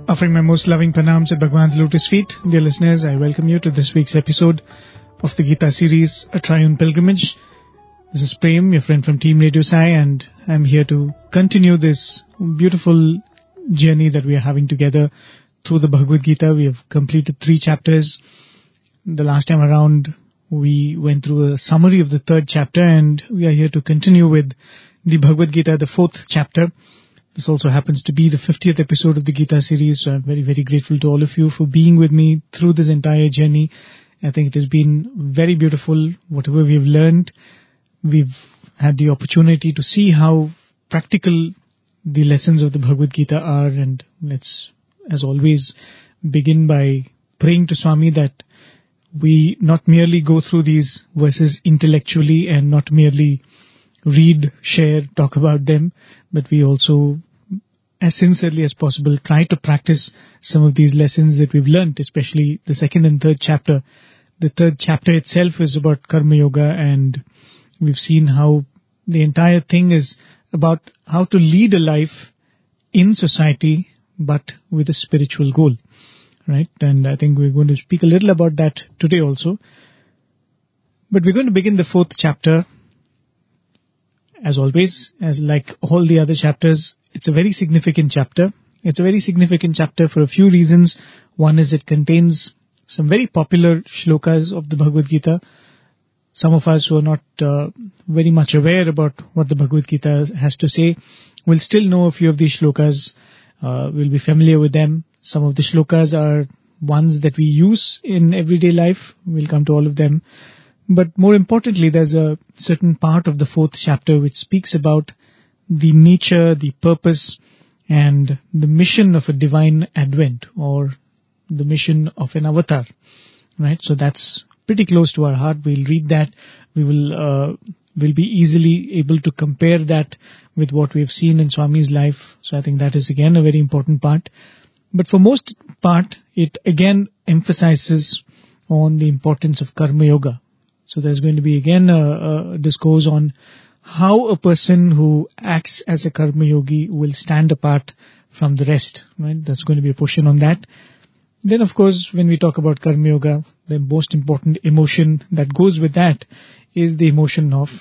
Offering my most loving pranams at Bhagwan's lotus feet. Dear listeners, I welcome you to this week's episode of the Gita series, A Triune Pilgrimage. This is Prem, your friend from Team Radio Sai, and I'm here to continue this beautiful journey that we are having together through the Bhagavad Gita. We have completed 3 chapters. The last time around, we went through a summary of the 3rd chapter, and we are here to continue with the Bhagavad Gita, the 4th chapter. This also happens to be the 50th episode of the Gita series, so I'm very, very grateful to all of you for being with me through this entire journey. I think it has been very beautiful. Whatever we've learned, we've had the opportunity to see how practical the lessons of the Bhagavad Gita are, and let's, as always, begin by praying to Swami that we not merely go through these verses intellectually and not merely read, share, talk about them, but we also, as sincerely as possible, try to practice some of these lessons that we've learnt, especially the 2nd and 3rd chapter. The 3rd chapter itself is about Karma Yoga, and we've seen how the entire thing is about how to lead a life in society, but with a spiritual goal, right? And I think we're going to speak a little about that today also. But we're going to begin the 4th chapter. As always, as like all the other chapters, it's a very significant chapter. It's a very significant chapter for a few reasons. One is it contains some very popular shlokas of the Bhagavad Gita. Some of us who are not very much aware about what the Bhagavad Gita has to say will still know a few of these shlokas, will be familiar with them. Some of the shlokas are ones that we use in everyday life. We'll come to all of them. But more importantly, there's a certain part of the 4th chapter which speaks about the nature, the purpose, and the mission of a divine advent, or the mission of an avatar, right? So that's pretty close to our heart. We'll read that. We'll be easily able to compare that with what we've seen in Swami's life. So I think that is again a very important part. But for most part, it again emphasizes on the importance of Karma Yoga. So there's going to be again a discourse on how a person who acts as a Karma Yogi will stand apart from the rest, right? There's going to be a portion on that. Then of course, when we talk about Karma Yoga, the most important emotion that goes with that is the emotion of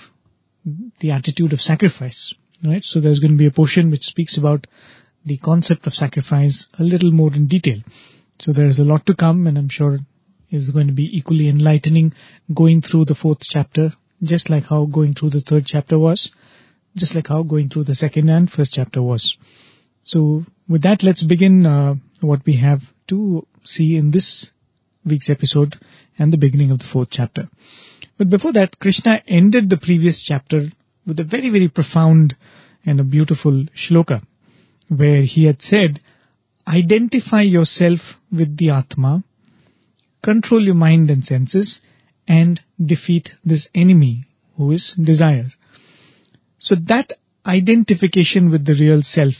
the attitude of sacrifice, right? So there's going to be a portion which speaks about the concept of sacrifice a little more in detail. So there's a lot to come, and I'm sure is going to be equally enlightening going through the 4th chapter, just like how going through the 3rd chapter was, just like how going through the 2nd and 1st chapter was. So with that, let's begin what we have to see in this week's episode and the beginning of the 4th chapter. But before that, Krishna ended the previous chapter with a very, very profound and a beautiful shloka, where he had said, identify yourself with the Atma, control your mind and senses, and defeat this enemy who is desire. So that identification with the real self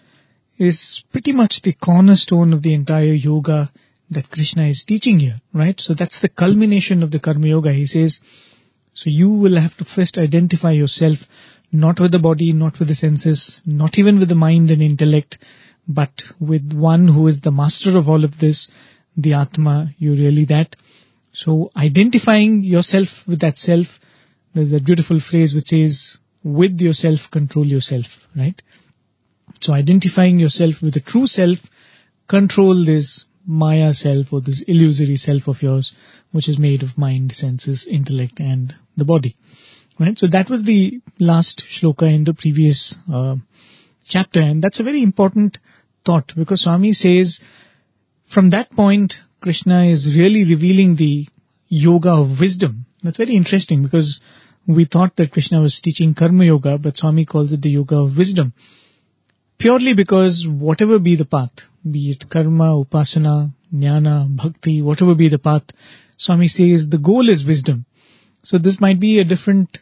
is pretty much the cornerstone of the entire yoga that Krishna is teaching here, right? So that's the culmination of the Karma Yoga. He says, so you will have to first identify yourself, not with the body, not with the senses, not even with the mind and intellect, but with one who is the master of all of this, the Atma. You're really that. So identifying yourself with that self, there's a beautiful phrase which says, with yourself, control yourself, right? So identifying yourself with the true self, control this Maya self, or this illusory self of yours, which is made of mind, senses, intellect, and the body, right? So that was the last shloka in the previous chapter, and that's a very important thought, because Swami says, from that point, Krishna is really revealing the yoga of wisdom. That's very interesting, because we thought that Krishna was teaching Karma Yoga, but Swami calls it the yoga of wisdom. Purely because whatever be the path, be it karma, upasana, jnana, bhakti, whatever be the path, Swami says the goal is wisdom. So this might be a different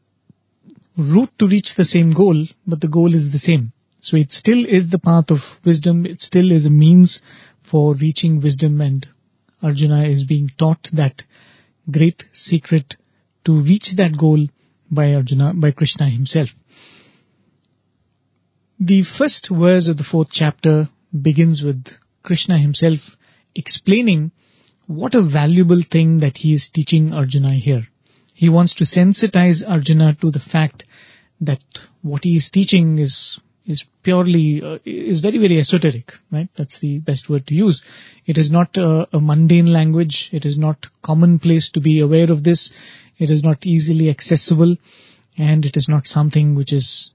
route to reach the same goal, but the goal is the same. So it still is the path of wisdom. It still is a means for reaching wisdom, and Arjuna is being taught that great secret to reach that goal by Krishna himself. The first verse of the 4th chapter begins with Krishna himself explaining what a valuable thing that he is teaching Arjuna here. He wants to sensitize Arjuna to the fact that what he is teaching is purely, is very, very esoteric, right? That's the best word to use. It is not a mundane language. It is not commonplace to be aware of this. It is not easily accessible, and it is not something which is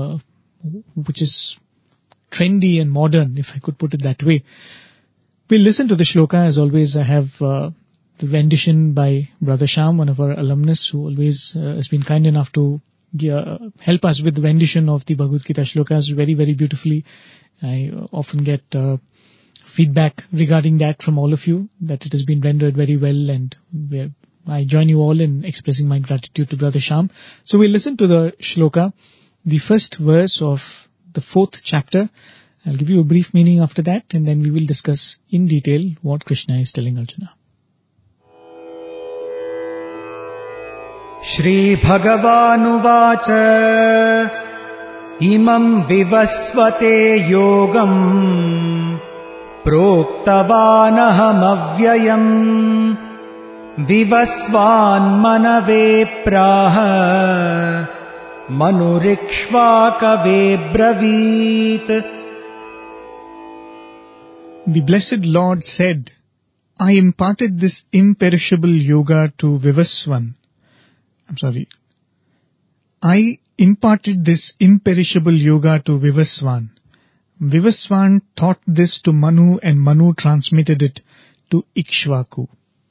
trendy and modern, if I could put it that way. We'll listen to the shloka. As always, I have the rendition by Brother Shyam, one of our alumnus, who always has been kind enough to help us with the rendition of the Bhagavad Gita shlokas very, very beautifully. I often get feedback regarding that from all of you, that it has been rendered very well, and I join you all in expressing my gratitude to Brother Shyam. So we'll listen to the shloka, the first verse of the 4th chapter. I'll give you a brief meaning after that, and then we will discuss in detail what Krishna is telling Arjuna. Shri Bhagavanuvacha Imam Vivasvate Yogam Proktavanaham Avyayam Vivasvan Manave Praha Manurikshvakave Bravit. The blessed Lord said, I imparted this imperishable yoga to Vivasvan. I imparted this imperishable yoga to Vivasvan. Vivasvan taught this to Manu, and Manu transmitted it to Ikshvaku.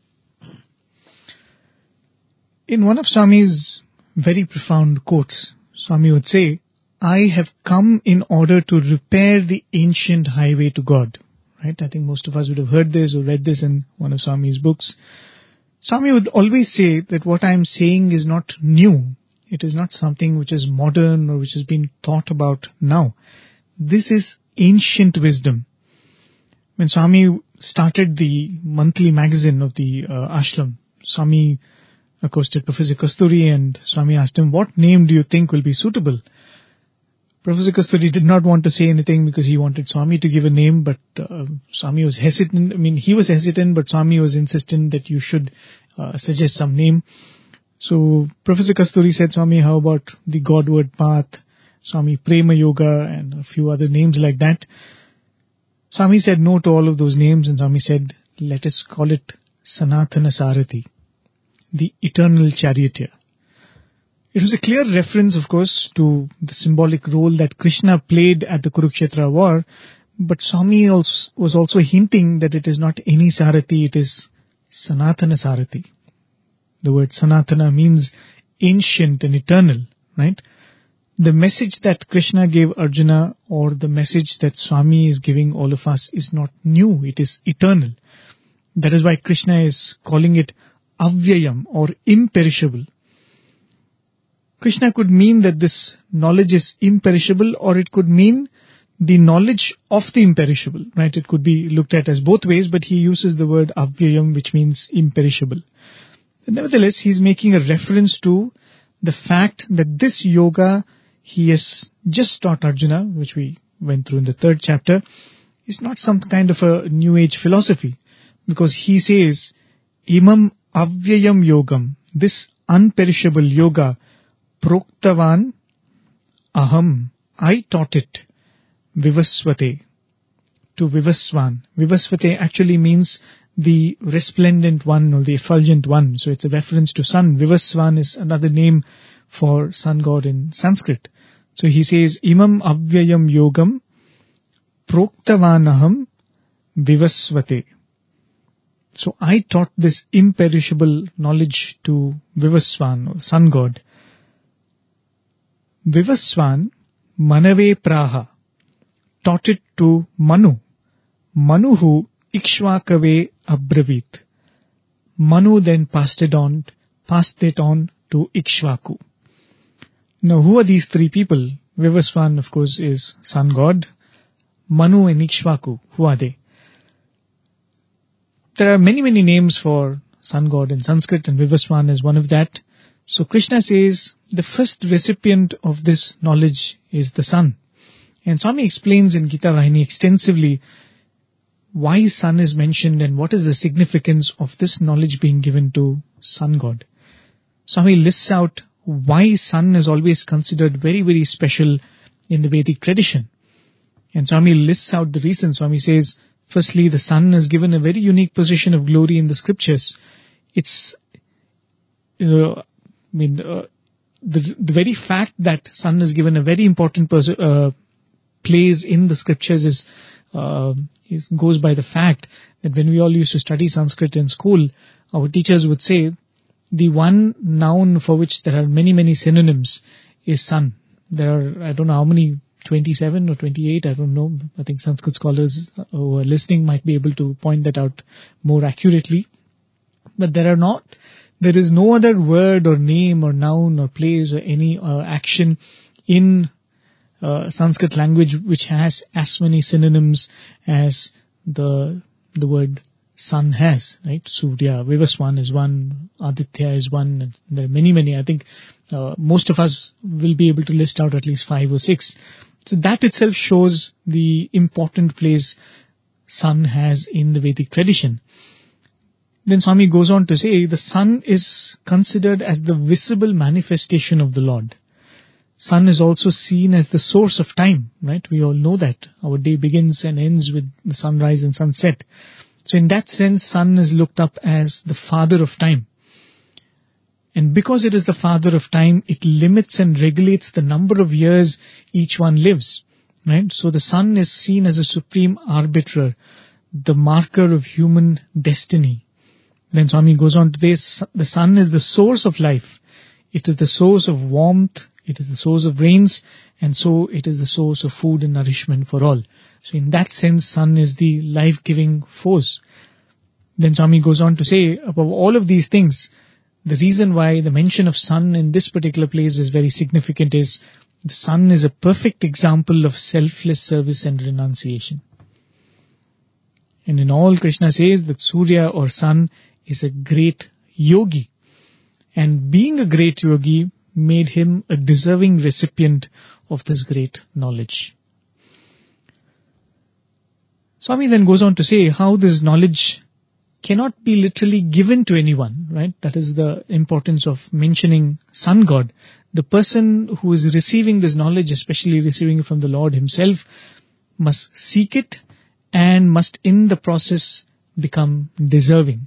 In one of Swami's very profound quotes, Swami would say, I have come in order to repair the ancient highway to God. Right? I think most of us would have heard this or read this in one of Swami's books. Swami would always say that what I am saying is not new. It is not something which is modern or which has been thought about now. This is ancient wisdom. When Swami started the monthly magazine of the ashram, Swami accosted Professor Kasturi, and Swami asked him, what name do you think will be suitable? Professor Kasturi did not want to say anything because he wanted Swami to give a name, but Swami was hesitant. He was hesitant, but Swami was insistent that you should suggest some name. So Professor Kasturi said, Swami, how about the Godward Path, Swami Prema Yoga, and a few other names like that. Swami said no to all of those names, and Swami said, let us call it Sanatana Sarathi, the eternal charioteer. It was a clear reference, of course, to the symbolic role that Krishna played at the Kurukshetra war, but Swami was also hinting that it is not any Sarathi, it is Sanatana Sarathi. The word Sanatana means ancient and eternal, right? The message that Krishna gave Arjuna, or the message that Swami is giving all of us, is not new, it is eternal. That is why Krishna is calling it Avyayam, or imperishable. Krishna could mean that this knowledge is imperishable, or it could mean the knowledge of the imperishable, right? It could be looked at as both ways, but he uses the word Avyayam, which means imperishable. But nevertheless, he's making a reference to the fact that this yoga he has just taught Arjuna, which we went through in the 3rd chapter, is not some kind of a new age philosophy, because he says, Imam Avyayam Yogam, this unperishable yoga, Proktavan Aham, I taught it, Vivasvate, to Vivasvan. Vivasvate actually means the resplendent one or the effulgent one. So it's a reference to sun. Vivasvan is another name for sun god in Sanskrit. So he says, Imam Avyayam Yogam Proktavanaham Vivasvate. So I taught this imperishable knowledge to Vivasvan, or sun god. Vivasvan Manave Praha taught it to Manu. Manuhu Ikshvakave Abravit. Manu then passed it on to Ikshvaku. Now, who are these 3 people? Vivasvan, of course, is sun god. Manu and Ikshvaku, who are they? There are many, many names for sun god in Sanskrit, and Vivasvan is one of that. So Krishna says the first recipient of this knowledge is the sun. And Swami explains in Gita Vahini extensively why sun is mentioned and what is the significance of this knowledge being given to sun god. Swami lists out why sun is always considered very, very special in the Vedic tradition. And Swami lists out the reasons. Swami says, firstly, the sun is given a very unique position of glory in the scriptures. It's, the very fact that sun is given a very important place in the scriptures goes by the fact that when we all used to study Sanskrit in school, our teachers would say the one noun for which there are many, many synonyms is sun. There are, I don't know how many, 27 or 28, I don't know. I think Sanskrit scholars who are listening might be able to point that out more accurately. But there is no other word or name or noun or place or any action in Sanskrit language which has as many synonyms as the word sun has, right? Surya, Vivaswan is one, Aditya is one, and there are many, many. I think most of us will be able to list out at least 5 or 6. So that itself shows the important place sun has in the Vedic tradition. Then Swami goes on to say the sun is considered as the visible manifestation of the Lord. Sun is also seen as the source of time, right? We all know that. Our day begins and ends with the sunrise and sunset. So in that sense, sun is looked up as the father of time. And because it is the father of time, it limits and regulates the number of years each one lives, right? So the sun is seen as a supreme arbiter, the marker of human destiny. Then Swami goes on to this, the sun is the source of life. It is the source of warmth, it is the source of rains, and so it is the source of food and nourishment for all. So in that sense, sun is the life-giving force. Then Swami goes on to say, above all of these things, the reason why the mention of sun in this particular place is very significant is the sun is a perfect example of selfless service and renunciation. And in all, Krishna says that Surya or sun is a great yogi. And being a great yogi made him a deserving recipient of this great knowledge. Swami then goes on to say how this knowledge cannot be literally given to anyone, right? That is the importance of mentioning sun god. The person who is receiving this knowledge, especially receiving it from the Lord himself, must seek it and must in the process become deserving.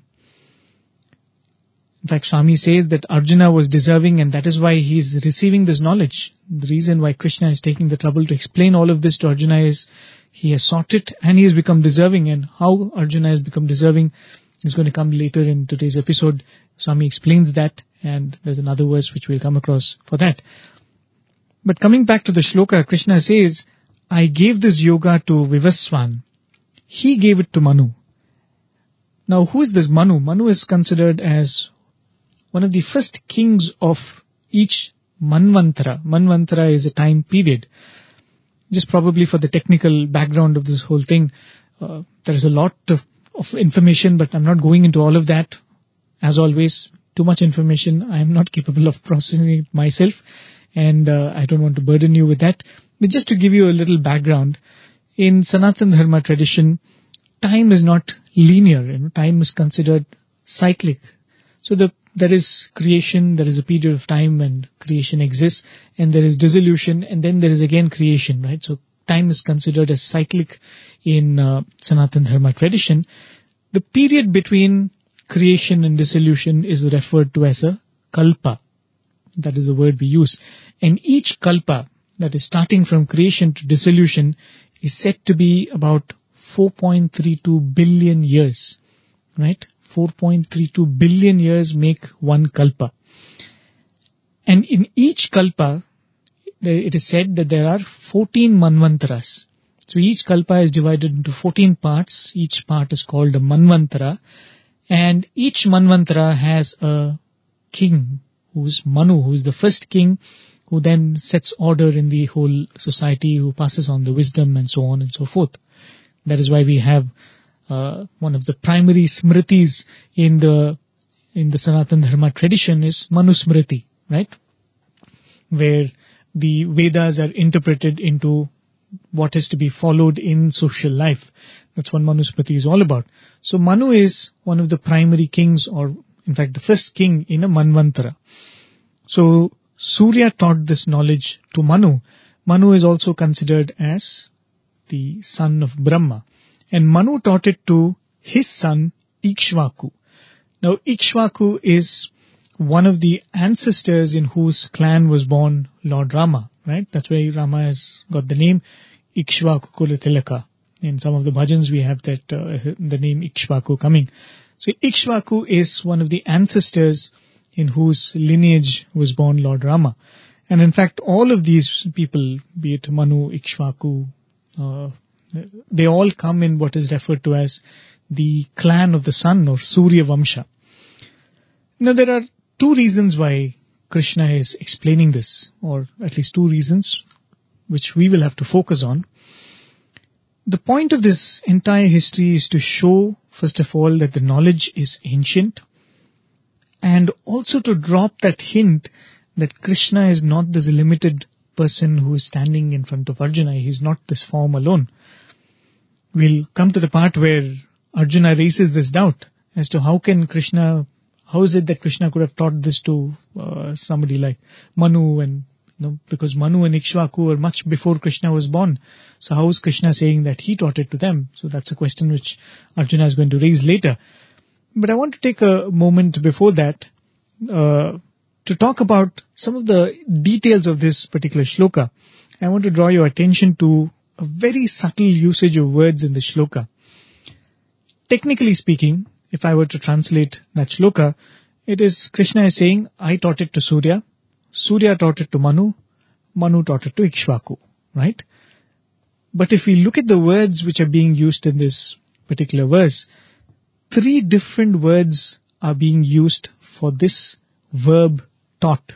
In fact, Swami says that Arjuna was deserving and that is why he is receiving this knowledge. The reason why Krishna is taking the trouble to explain all of this to Arjuna is he has sought it and he has become deserving. And how Arjuna has become deserving is going to come later in today's episode. Swami explains that and there's another verse which we'll come across for that. But coming back to the shloka, Krishna says, I gave this yoga to Vivaswan. He gave it to Manu. Now who is this Manu? Manu is considered as one of the first kings of each Manvantara. Manvantara is a time period. Just probably for the technical background of this whole thing, there is a lot of information, but I'm not going into all of that. As always, too much information. I am not capable of processing it myself, and I don't want to burden you with that. But just to give you a little background, in Sanatana Dharma tradition, time is not linear. Time is considered cyclic. So there is creation, there is a period of time when creation exists, and there is dissolution, and then there is again creation, right? So time is considered as cyclic in Sanatana Dharma tradition. The period between creation and dissolution is referred to as a kalpa. That is the word we use. And each kalpa, that is starting from creation to dissolution, is said to be about 4.32 billion years, right? 4.32 billion years make one kalpa. And in each kalpa, it is said that there are 14 manvantaras. So each kalpa is divided into 14 parts. Each part is called a manvantara. And each manvantara has a king, who is Manu, who is the first king, who then sets order in the whole society, who passes on the wisdom and so on and so forth. That is why we have one of the primary smritis in the Sanatana Dharma tradition is Manusmriti, right? Where the Vedas are interpreted into what is to be followed in social life. That's what Manusmriti is all about. So Manu is one of the primary kings, or in fact the first king in a Manvantara. So Surya taught this knowledge to Manu. Manu is also considered as the son of Brahma. And Manu taught it to his son Ikshvaku. Now Ikshvaku is one of the ancestors in whose clan was born Lord Rama, right? That's why Rama has got the name Ikshvaku Kulatilaka. In some of the bhajans we have that the name Ikshvaku coming. So Ikshvaku is one of the ancestors in whose lineage was born Lord Rama. And in fact, all of these people, be it Manu, Ikshvaku, they all come in what is referred to as the clan of the sun, or Surya Vamsha. Now there are two reasons why Krishna is explaining this, or at least two reasons which we will have to focus on. The point of this entire history is to show, first of all, that the knowledge is ancient, and also to drop that hint that Krishna is not this limited person who is standing in front of Arjuna. He is not this form alone. We'll come to the part where Arjuna raises this doubt as to how is it that Krishna could have taught this to somebody like Manu, and because Manu and Ikshvaku were much before Krishna was born. So how is Krishna saying that he taught it to them? So that's a question which Arjuna is going to raise later. But I want to take a moment before that to talk about some of the details of this particular shloka. I want to draw your attention to a very subtle usage of words in the shloka. Technically speaking, if I were to translate that shloka, it is Krishna is saying, I taught it to Surya, Surya taught it to Manu, Manu taught it to Ikshvaku, right? But if we look at the words which are being used in this particular verse, 3 different words are being used for this verb taught.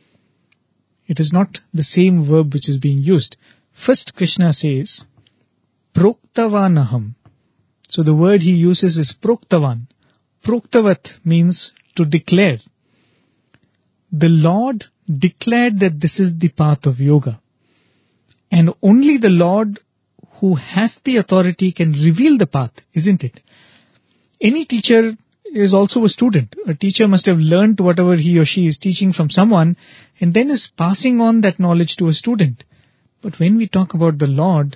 It is not the same verb which is being used. First, Krishna says, Proktavanaham. So the word he uses is Proktavan. Proktavat means to declare. The Lord declared that this is the path of yoga. And only the Lord who has the authority can reveal the path, isn't it? Any teacher is also a student. A teacher must have learnt whatever he or she is teaching from someone and then is passing on that knowledge to a student. But when we talk about the Lord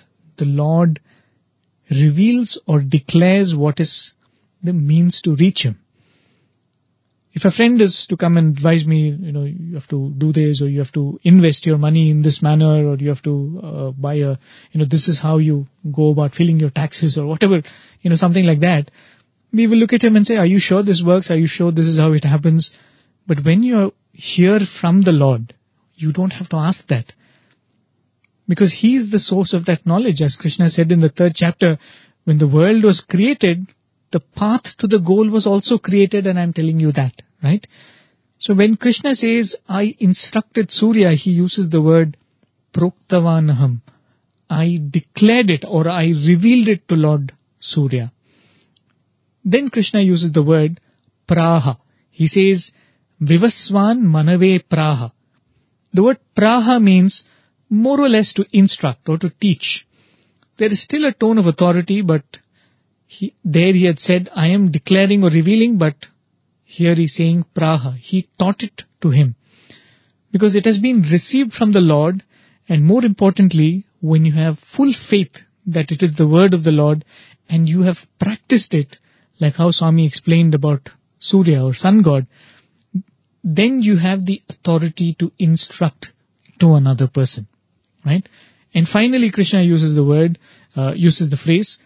reveals or declares what is the means to reach him. If a friend is to come and advise me, you have to do this, or you have to invest your money in this manner, or you have to buy this is how you go about filling your taxes, or whatever, something like that, we will look at him and say, are you sure this works? Are you sure this is how it happens? But when you hear from the Lord, you don't have to ask that. Because he is the source of that knowledge. As Krishna said in the 3rd chapter, when the world was created, the path to the goal was also created, and I'm telling you that, right? So when Krishna says, I instructed Surya, he uses the word Proktavanaham. I declared it, or I revealed it to Lord Surya. Then Krishna uses the word Praha. He says, Vivaswan Manave Praha. The word Praha means more or less to instruct or to teach. There is still a tone of authority, but he had said, I am declaring or revealing, but here he's saying Praha. He taught it to him. Because it has been received from the Lord, and more importantly, when you have full faith that it is the word of the Lord, and you have practiced it, like how Swami explained about Surya or sun god, then you have the authority to instruct to another person. Right? And finally, Krishna uses the phrase,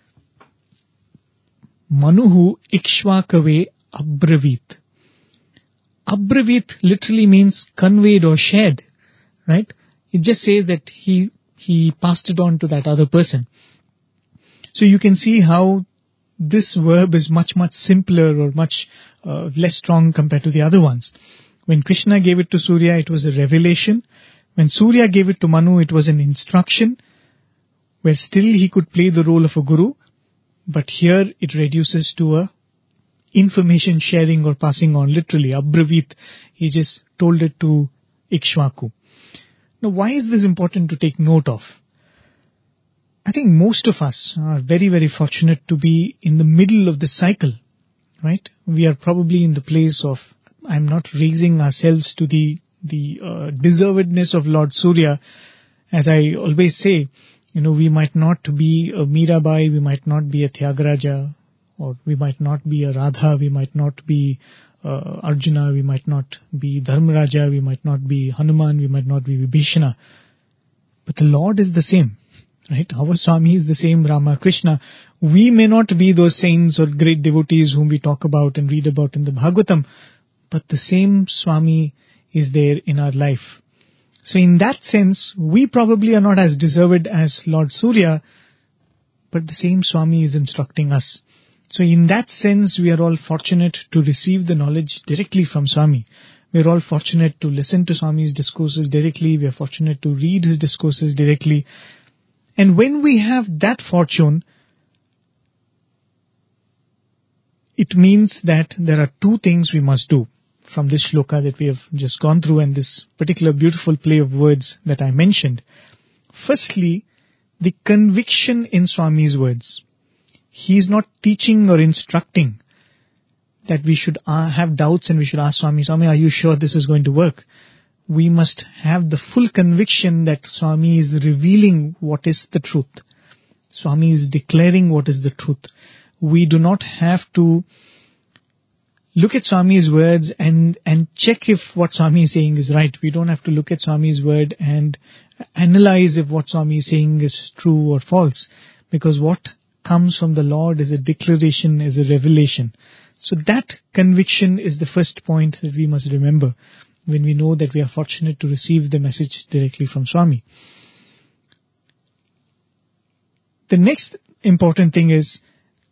Manuhu Ikshvakave Abravit. Abravit literally means conveyed or shared. Right? It just says that he passed it on to that other person. So you can see how this verb is much, much simpler, or much less strong compared to the other ones. When Krishna gave it to Surya, it was a revelation. When Surya gave it to Manu, it was an instruction, where still he could play the role of a guru, but here it reduces to a information sharing or passing on, literally, Abravit. He just told it to Ikshvaku. Now, why is this important to take note of? I think most of us are very, very fortunate to be in the middle of this cycle, right? We are probably in the place of, I'm not raising ourselves to the deservedness of Lord Surya. As I always say, we might not be a Mirabai, we might not be a Tyagaraja, or we might not be a Radha, we might not be Arjuna, we might not be Dharmaraja, we might not be Hanuman, we might not be Vibhishana. But the Lord is the same, right? Our Swami is the same, Rama, Krishna. We may not be those saints or great devotees whom we talk about and read about in the Bhagavatam, but the same Swami is there in our life. So in that sense, we probably are not as deserved as Lord Surya, but the same Swami is instructing us. So in that sense, we are all fortunate to receive the knowledge directly from Swami. We are all fortunate to listen to Swami's discourses directly. We are fortunate to read his discourses directly. And when we have that fortune, it means that there are two things we must do from this shloka that we have just gone through and this particular beautiful play of words that I mentioned. Firstly, the conviction in Swami's words. He is not teaching or instructing that we should have doubts and we should ask Swami, are you sure this is going to work? We must have the full conviction that Swami is revealing what is the truth. Swami is declaring what is the truth. We do not have to look at Swami's words and check if what Swami is saying is right. We don't have to look at Swami's word and analyze if what Swami is saying is true or false. Because what comes from the Lord is a declaration, is a revelation. So that conviction is the first point that we must remember when we know that we are fortunate to receive the message directly from Swami. The next important thing is,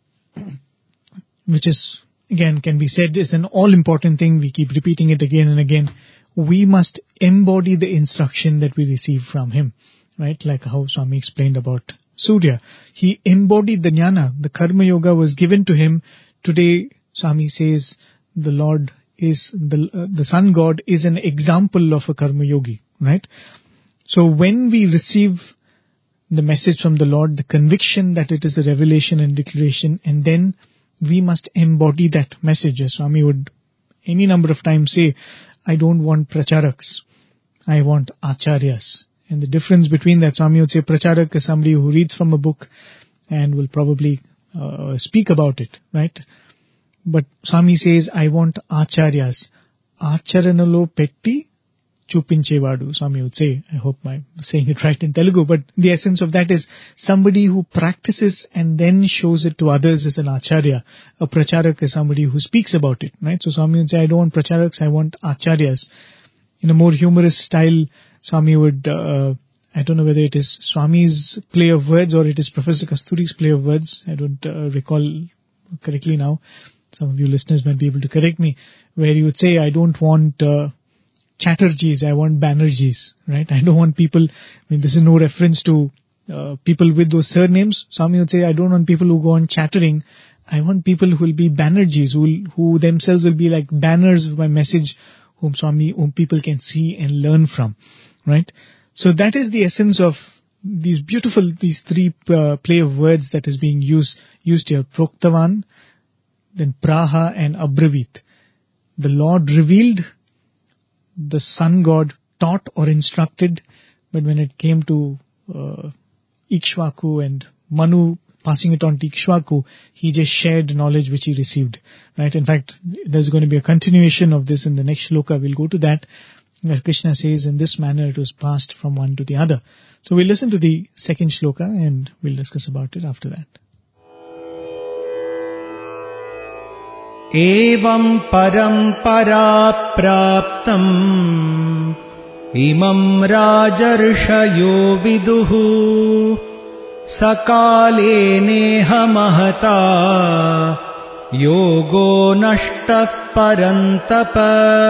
which is, again, can be said is an all-important thing, we keep repeating it again and again, we must embody the instruction that we receive from him, right? Like how Swami explained about Surya. He embodied the jnana, the karma yoga was given to him. Today, Swami says the Lord is, the Sun God is an example of a karma yogi, right? So when we receive the message from the Lord, the conviction that it is a revelation and declaration, and then we must embody that message. As Swami would any number of times say, I don't want pracharaks, I want acharyas. And the difference between that, Swami would say pracharak is somebody who reads from a book and will probably speak about it, right? But Swami says, I want acharyas. Acharanalo petti chupinchevadu, Swami would say. I hope I'm saying it right in Telugu. But the essence of that is somebody who practices and then shows it to others as an acharya. A pracharak is somebody who speaks about it, right? So Swami would say, I don't want pracharaks, I want acharyas. In a more humorous style, Swami would, I don't know whether it is Swami's play of words or it is Professor Kasturi's play of words. I don't recall correctly now. Some of you listeners might be able to correct me. Where he would say, I don't want Chatterjees, I want Banerjees, right? I don't want people, this is no reference to people with those surnames. Swami would say, I don't want people who go on chattering. I want people who will be Banerjees, who themselves will be like banners of my message, whom people can see and learn from, right? So that is the essence of these three play of words that is being used here. Proktavan, then Praha and Abravit. The Lord revealed, the Sun God taught or instructed, but when it came to Ikshvaku and Manu passing it on to Ikshvaku, he just shared knowledge which he received, right? In fact, there's going to be a continuation of this in the next shloka. We'll go to that, where Krishna says, in this manner it was passed from one to the other. So we'll listen to the second shloka and we'll discuss about it after that. Evam parampara praptam imam rajarshayo viduhu sakale neha mahata yogo nashtah parantapa.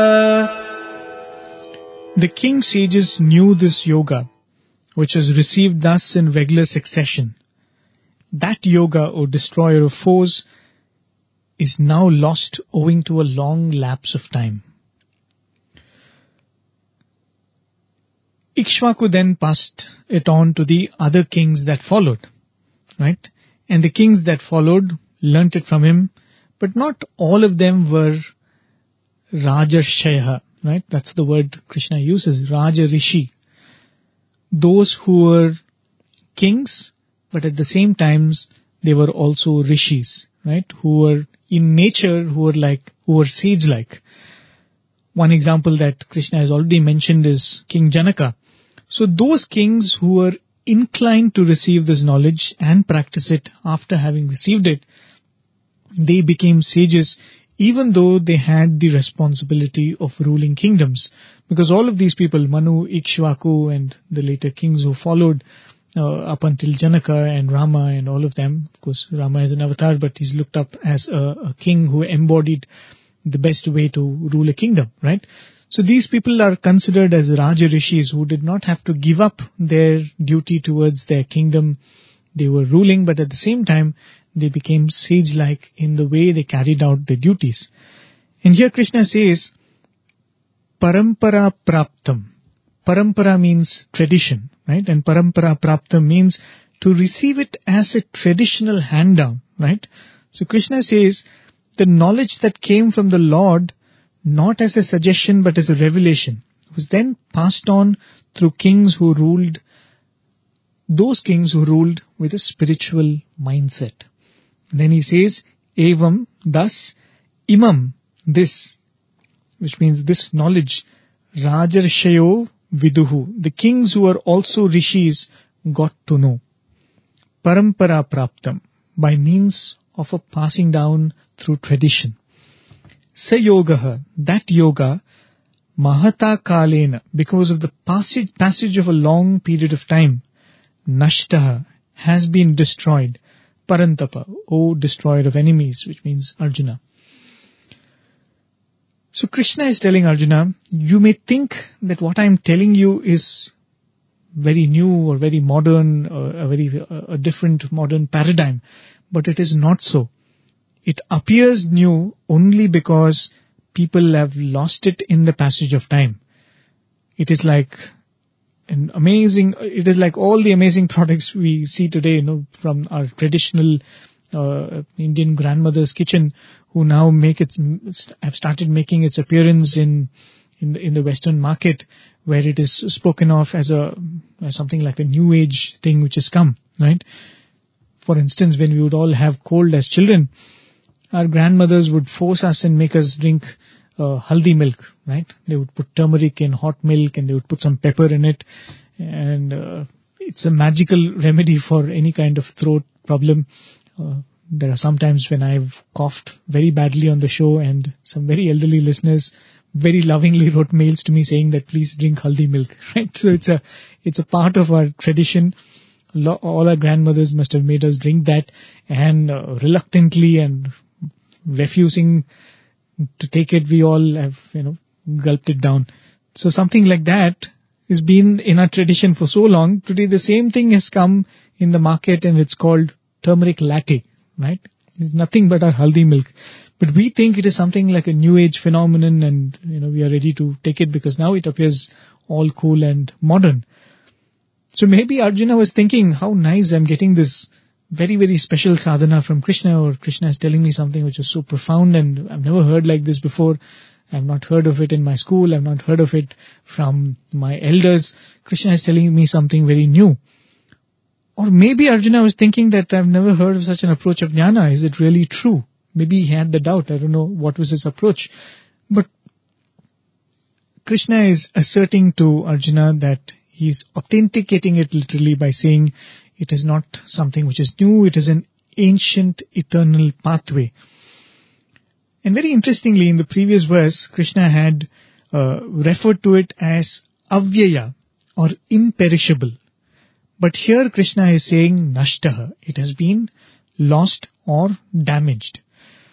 The king sages knew this yoga, which was received thus in regular succession. That yoga, O destroyer of foes, is now lost owing to a long lapse of time. Ikshvaku then passed it on to the other kings that followed, right? And the kings that followed learnt it from him, but not all of them were Rajarshaya, right? That's the word Krishna uses, Raja Rishi. Those who were kings, but at the same times they were also rishis, right? Who were in nature, who were sage-like. One example that Krishna has already mentioned is King Janaka. So those kings who were inclined to receive this knowledge and practice it after having received it, they became sages even though they had the responsibility of ruling kingdoms. Because all of these people, Manu, Ikshvaku and the later kings who followed up until Janaka and Rama and all of them, of course Rama is an avatar, but he's looked up as a king who embodied the best way to rule a kingdom, right? So these people are considered as Raja Rishis who did not have to give up their duty towards their kingdom they were ruling, but at the same time they became sage-like in the way they carried out their duties. And here Krishna says, Parampara Praptam. Parampara means tradition, right? And Parampara Praptam means to receive it as a traditional hand-down, right? So Krishna says, the knowledge that came from the Lord, not as a suggestion but as a revelation, was then passed on through kings who ruled, those kings who ruled with a spiritual mindset. And then he says, Evam, thus, Imam, this, which means this knowledge, Rajarshayo Viduhu, the kings who are also rishis got to know. Parampara Praptam, by means of a passing down through tradition. Sayogaha, that yoga, Mahata Kalena, because of the passage of a long period of time, Nashtaha, has been destroyed. Parantapa, O destroyer of enemies, which means Arjuna. So Krishna is telling Arjuna, you may think that what I am telling you is very new or very modern, or a different modern paradigm, but it is not so. It appears new only because people have lost it in the passage of time. It is like it is like all the amazing products we see today, from our traditional Indian grandmother's kitchen, who now have started making its appearance in the Western market, where it is spoken of as something like a new age thing which has come, right? For instance, when we would all have cold as children, our grandmothers would force us and make us drink haldi milk, right? They would put turmeric in hot milk and they would put some pepper in it, and it's a magical remedy for any kind of throat problem. There are some times when I've coughed very badly on the show, and some very elderly listeners very lovingly wrote mails to me saying that please drink haldi milk, right? So it's a part of our tradition. All our grandmothers must have made us drink that, and reluctantly and refusing to take it, we all have, gulped it down. So something like that has been in our tradition for so long. Today the same thing has come in the market and it's called turmeric latte, right? It's nothing but our haldi milk. But we think it is something like a new age phenomenon, and, we are ready to take it because now it appears all cool and modern. So maybe Arjuna was thinking, how nice, I'm getting this very, very special sadhana from Krishna, or Krishna is telling me something which is so profound and I've never heard like this before. I've not heard of it in my school. I've not heard of it from my elders. Krishna is telling me something very new. Or maybe Arjuna was thinking that I've never heard of such an approach of jnana. Is it really true? Maybe he had the doubt. I don't know what was his approach. But Krishna is asserting to Arjuna that he's authenticating it literally by saying it is not something which is new. It is an ancient, eternal pathway. And very interestingly, in the previous verse, Krishna had referred to it as avyaya, or imperishable. But here Krishna is saying nashtaha. It has been lost or damaged.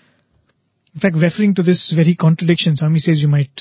In fact, referring to this very contradiction, Swami says you might,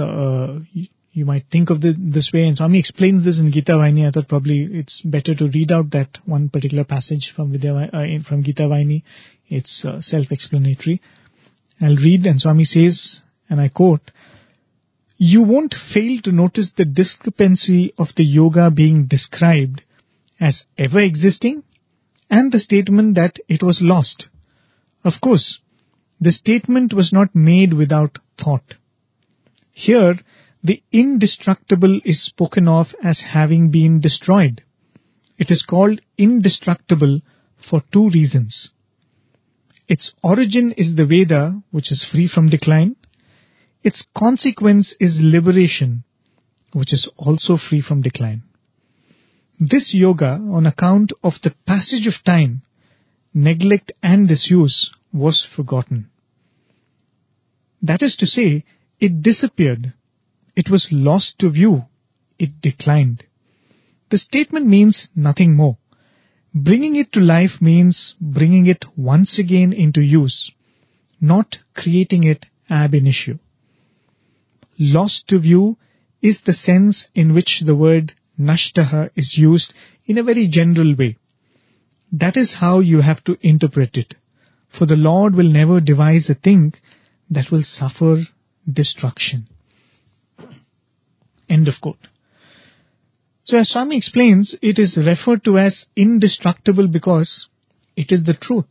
you might think of this way, and Swami explains this in Gita Vahini. I thought probably it's better to read out that one particular passage from Gita Vahini. It's self-explanatory. I'll read, and Swami says, and I quote, you won't fail to notice the discrepancy of the yoga being described as ever existing and the statement that it was lost. Of course, the statement was not made without thought. Here, the indestructible is spoken of as having been destroyed. It is called indestructible for two reasons. Its origin is the Veda, which is free from decline. Its consequence is liberation, which is also free from decline. This yoga, on account of the passage of time, neglect and disuse, was forgotten. That is to say, it disappeared. It was lost to view. It declined. The statement means nothing more. Bringing it to life means bringing it once again into use, not creating it ab initio. Lost to view is the sense in which the word nashtaha is used in a very general way. That is how you have to interpret it. For the Lord will never devise a thing that will suffer destruction. End of quote. So as Swami explains, it is referred to as indestructible because it is the truth.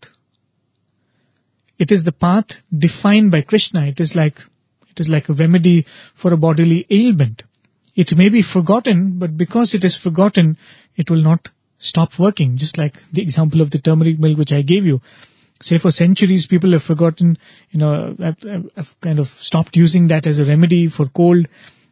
It is the path defined by Krishna. It is like a remedy for a bodily ailment. It may be forgotten, but because it is forgotten, it will not stop working. Just like the example of the turmeric milk which I gave you. Say for centuries people have forgotten, have kind of stopped using that as a remedy for cold.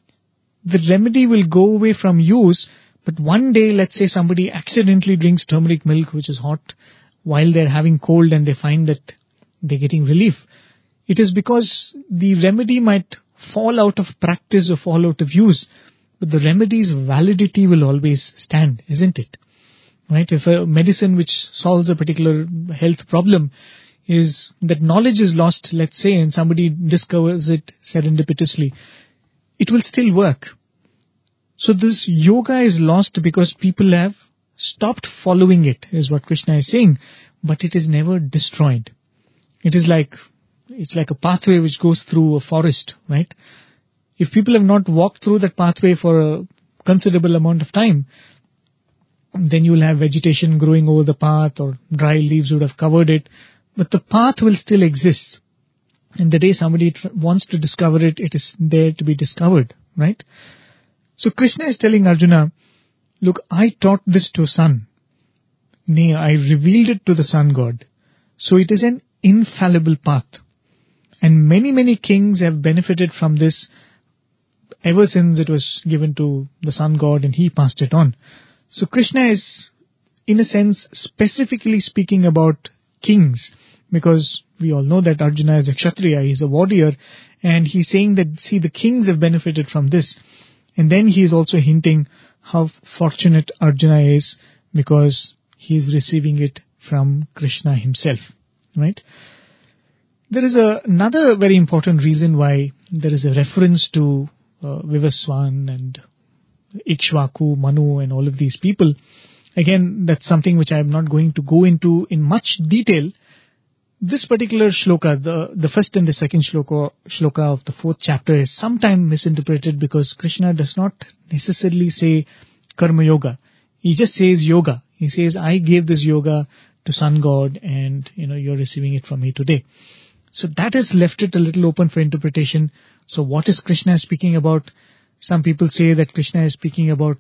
The remedy will go away from use, but one day, let's say somebody accidentally drinks turmeric milk which is hot while they're having cold and they find that they're getting relief. It is because the remedy might fall out of practice or fall out of use, but the remedy's validity will always stand, isn't it? Right? If a medicine which solves a particular health problem is that knowledge is lost, let's say, and somebody discovers it serendipitously, it will still work. So this yoga is lost because people have stopped following it, is what Krishna is saying, but it is never destroyed. It's like a pathway which goes through a forest, right? If people have not walked through that pathway for a considerable amount of time, then you will have vegetation growing over the path or dry leaves would have covered it, but the path will still exist. And the day somebody wants to discover it, it is there to be discovered, right? So Krishna is telling Arjuna, look, I taught this to sun. Nay, I revealed it to the sun god. So it is an infallible path. And many, many kings have benefited from this ever since it was given to the sun god and he passed it on. So Krishna is, in a sense, specifically speaking about kings, because we all know that Arjuna is a Kshatriya, he's a warrior, and he's saying that, see, the kings have benefited from this. And then he is also hinting how fortunate Arjuna is because he is receiving it from Krishna himself, right? There is another very important reason why there is a reference to Vivaswan and Ikshvaku, Manu and all of these people. Again, that's something which I am not going to go into in much detail. This particular shloka, the first and the second shloka of the fourth chapter is sometimes misinterpreted because Krishna does not necessarily say karma yoga. He just says yoga. He says, I gave this yoga to sun god and you're receiving it from me today. So that has left it a little open for interpretation. So what is Krishna speaking about? Some people say that Krishna is speaking about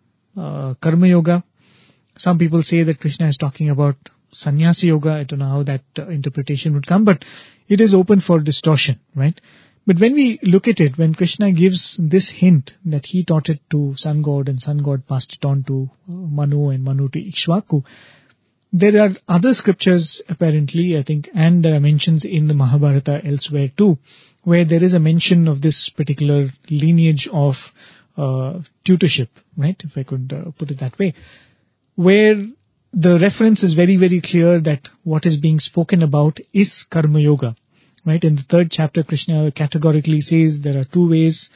karma yoga. Some people say that Krishna is talking about sannyasa yoga. I don't know how that interpretation would come, but it is open for distortion, right? But when we look at it, when Krishna gives this hint that he taught it to sun god and sun god passed it on to Manu and Manu to Ikshvaku, there are other scriptures apparently, I think, and there are mentions in the Mahabharata elsewhere too, where there is a mention of this particular lineage of tutorship, right? If I could put it that way, where the reference is very, very clear that what is being spoken about is karma yoga, right? In the third chapter, Krishna categorically says there are two ways,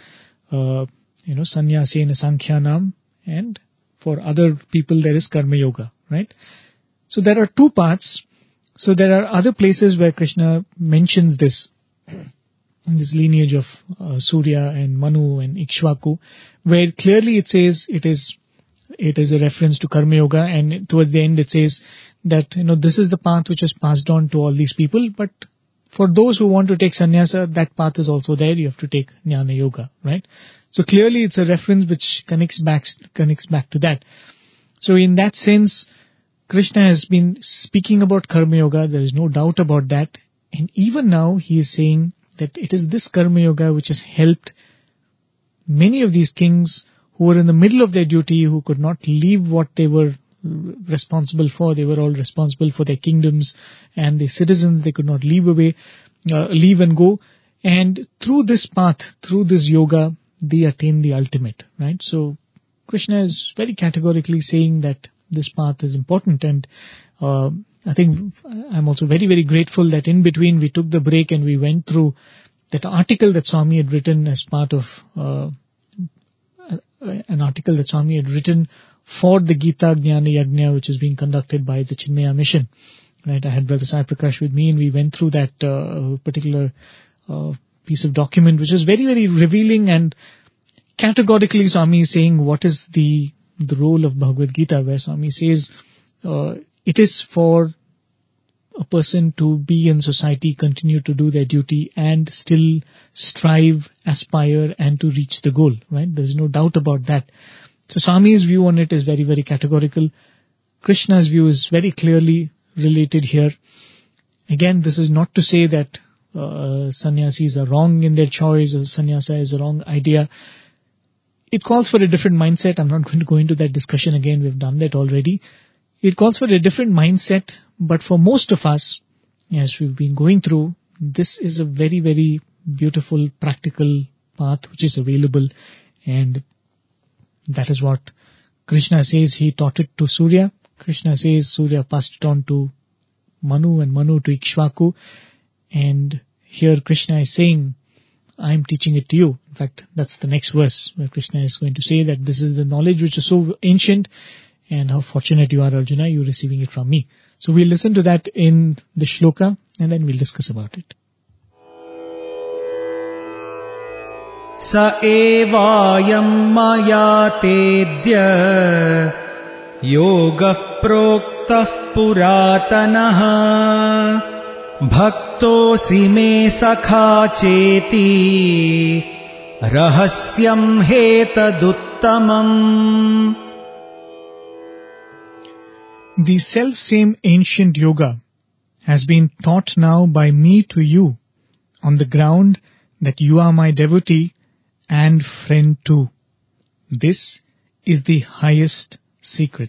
sannyasena sankhyanam, and for other people there is karma yoga, right? So there are two paths. So there are other places where Krishna mentions this. this lineage of Surya and Manu and Ikshvaku, where clearly it says it is a reference to Karma Yoga, and towards the end it says that this is the path which is passed on to all these people, but for those who want to take sannyasa, that path is also there. You have to take Jnana Yoga, right? So clearly it's a reference which connects back to that. So in that sense, Krishna has been speaking about Karma Yoga. There is no doubt about that. And even now he is saying that it is this Karma Yoga which has helped many of these kings who were in the middle of their duty, who could not leave what they were responsible for. They were all responsible for their kingdoms and their citizens. They could not leave and go. And through this path, through this yoga, they attain the ultimate, right? So Krishna is very categorically saying that this path is important. And I think I'm also very, very grateful that in between we took the break and we went through that article that Swami had written as part of an article that Swami had written for the Gita Jnana Yajna, which is being conducted by the Chinmaya Mission. Right, I had Brother Sai Prakash with me, and we went through that particular piece of document, which is very, very revealing, and categorically Swami is saying what is the role of Bhagavad Gita, where Swami says it is for a person to be in society, continue to do their duty, and still strive, aspire, and to reach the goal. Right? There is no doubt about that. So Swami's view on it is very, very categorical. Krishna's view is very clearly related here. Again, this is not to say that sannyasis are wrong in their choice, or sannyasa is a wrong idea. It calls for a different mindset. I'm not going to go into that discussion again. We've done that already. It calls for a different mindset, but for most of us, as we've been going through, this is a very, very beautiful, practical path which is available, and that is what Krishna says. He taught it to Surya. Krishna says Surya passed it on to Manu, and Manu to Ikshvaku. And here Krishna is saying, I am teaching it to you. In fact, that's the next verse where Krishna is going to say that this is the knowledge which is so ancient, and how fortunate you are, Arjuna, you're receiving it from me. So we'll listen to that in the shloka, and then we'll discuss about it. Sa evayam maya tedya yogah proktah puratanaha bhaktosi me sakha cheti rahasyam hetaduttamam. The self-same ancient yoga has been taught now by me to you on the ground that you are my devotee and friend too. This is the highest secret.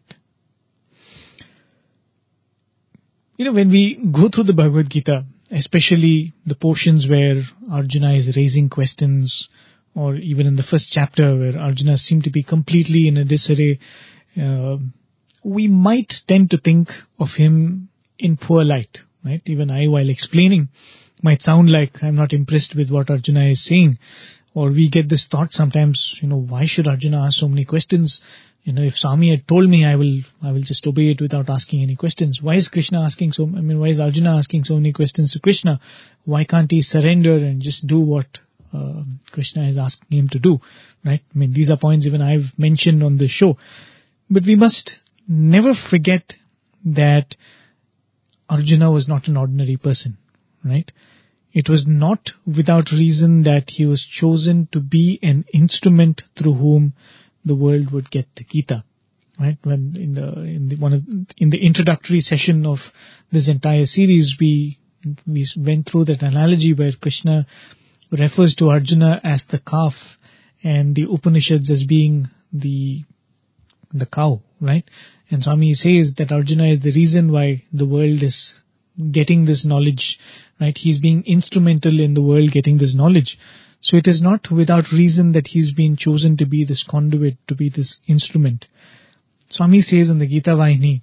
When we go through the Bhagavad Gita, especially the portions where Arjuna is raising questions, or even in the first chapter where Arjuna seemed to be completely in a disarray, we might tend to think of him in poor light, right? Even I, while explaining, might sound like I'm not impressed with what Arjuna is saying. Or we get this thought sometimes, why should Arjuna ask so many questions? If Swami had told me, I will just obey it without asking any questions. Why is Arjuna asking so many questions to Krishna? Why can't he surrender and just do what Krishna is asking him to do? Right? These are points even I've mentioned on the show. But we must never forget that Arjuna was not an ordinary person, right? It was not without reason that he was chosen to be an instrument through whom the world would get the Gita, right? When in the introductory session of this entire series, we went through that analogy where Krishna refers to Arjuna as the calf and the Upanishads as being the cow, right? And Swami says that Arjuna is the reason why the world is getting this knowledge, right? He's being instrumental in the world getting this knowledge. So it is not without reason that he's been chosen to be this conduit, to be this instrument. Swami says in the Gita Vahini,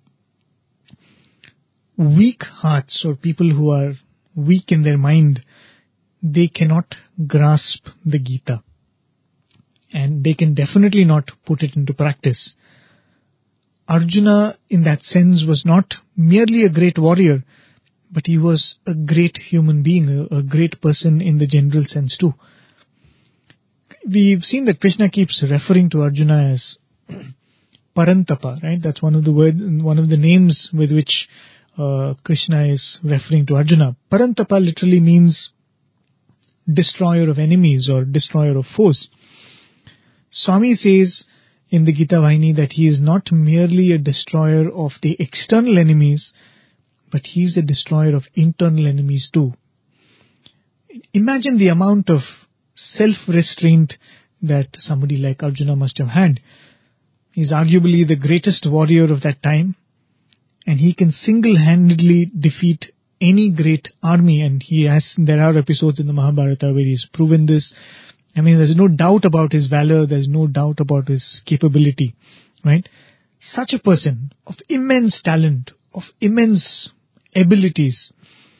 weak hearts or people who are weak in their mind, they cannot grasp the Gita. And they can definitely not put it into practice. Arjuna, in that sense, was not merely a great warrior, but he was a great human being, a great person in the general sense too. We've seen that Krishna keeps referring to Arjuna as Parantapa, right? That's one of the names with which Krishna is referring to Arjuna. Parantapa literally means destroyer of enemies or destroyer of foes. Swami says in the Gita Vahini that he is not merely a destroyer of the external enemies, but he is a destroyer of internal enemies too. Imagine the amount of self-restraint that somebody like Arjuna must have had. He's arguably the greatest warrior of that time, and he can single-handedly defeat any great army, and there are episodes in the Mahabharata where he's proven this. I mean, there's no doubt about his valor, there's no doubt about his capability, right? Such a person of immense talent, of immense abilities,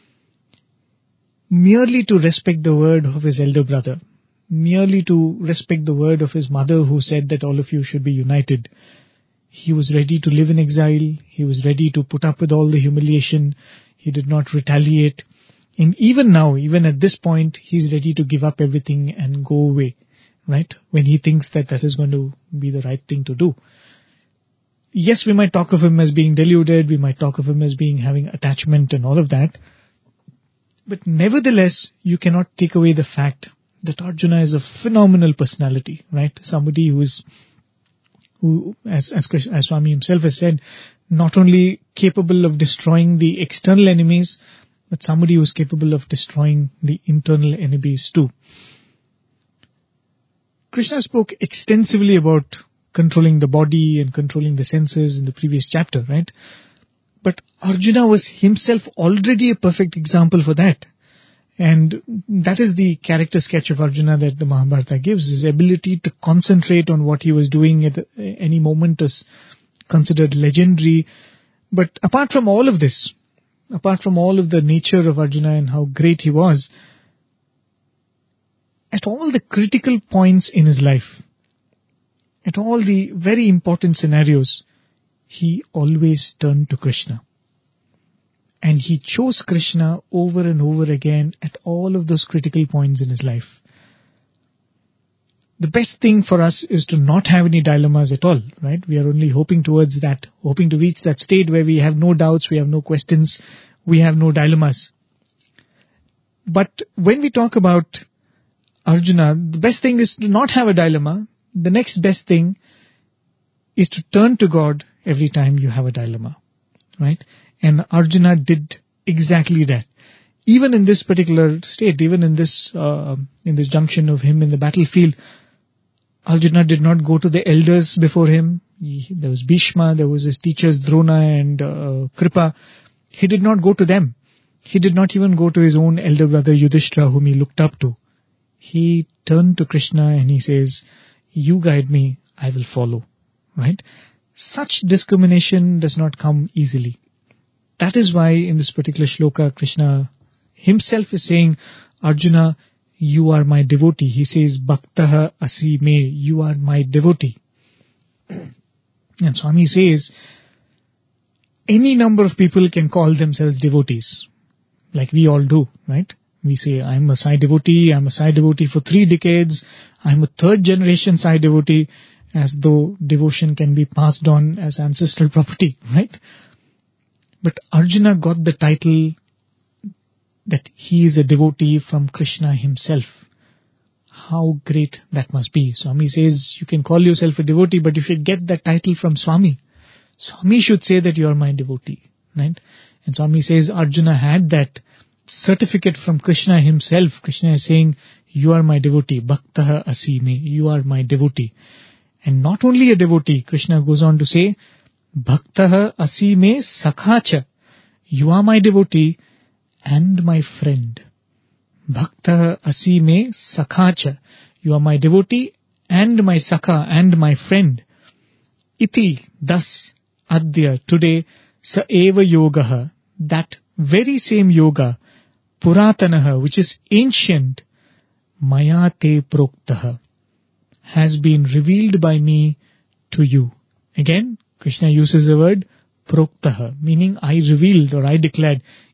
merely to respect the word of his elder brother, merely to respect the word of his mother who said that all of you should be united. He was ready to live in exile, he was ready to put up with all the humiliation, he did not retaliate. And even now, even at this point, he's ready to give up everything and go away, right? When he thinks that is going to be the right thing to do. Yes, we might talk of him as being deluded, we might talk of him as having attachment and all of that. But nevertheless, you cannot take away the fact that Arjuna is a phenomenal personality, right? Somebody who, as Swami himself has said, not only capable of destroying the external enemies, but somebody who is capable of destroying the internal enemies too. Krishna spoke extensively about controlling the body and controlling the senses in the previous chapter, right? But Arjuna was himself already a perfect example for that. And that is the character sketch of Arjuna that the Mahabharata gives. His ability to concentrate on what he was doing at any moment is considered legendary. But apart from all of this, apart from all of the nature of Arjuna and how great he was, at all the critical points in his life, at all the very important scenarios, he always turned to Krishna. And he chose Krishna over and over again at all of those critical points in his life. The best thing for us is to not have any dilemmas at all, right? We are only hoping towards that, hoping to reach that state where we have no doubts, we have no questions, we have no dilemmas. But when we talk about Arjuna, the best thing is to not have a dilemma. The next best thing is to turn to God every time you have a dilemma, right? And Arjuna did exactly that. Even in this particular state, even in this junction of him in the battlefield, Arjuna did not go to the elders before him. There was Bhishma, there was his teachers Drona and Kripa. He did not go to them. He did not even go to his own elder brother Yudhishthira, whom he looked up to. He turned to Krishna and he says, "You guide me, I will follow." Right? Such discrimination does not come easily. That is why in this particular shloka, Krishna himself is saying, "Arjuna, you are my devotee." He says, "Bhaktaha asi me," you are my devotee. And Swami says, any number of people can call themselves devotees, like we all do, right? We say, I'm a Sai devotee for 3 decades, I'm a 3rd generation Sai devotee, as though devotion can be passed on as ancestral property, right? But Arjuna got the title that he is a devotee from Krishna himself. How great that must be. Swami says, you can call yourself a devotee, but if you get that title from Swami, Swami should say that you are my devotee, right? And Swami says Arjuna had that certificate from Krishna himself. Krishna is saying, you are my devotee, Bhaktaha asi me, you are my devotee. And not only a devotee, Krishna goes on to say, Bhaktaha asi me sakhacha, you are my devotee and my friend. Bhaktaha asi me sakhacha, you are my devotee and my sakha and my friend. Iti, thus, adya, today, sa eva yogaha, that very same yoga, puratanaha, which is ancient, maya te proktaha, has been revealed by me to you. Again, Krishna uses the word proktaha, meaning I revealed or I declared.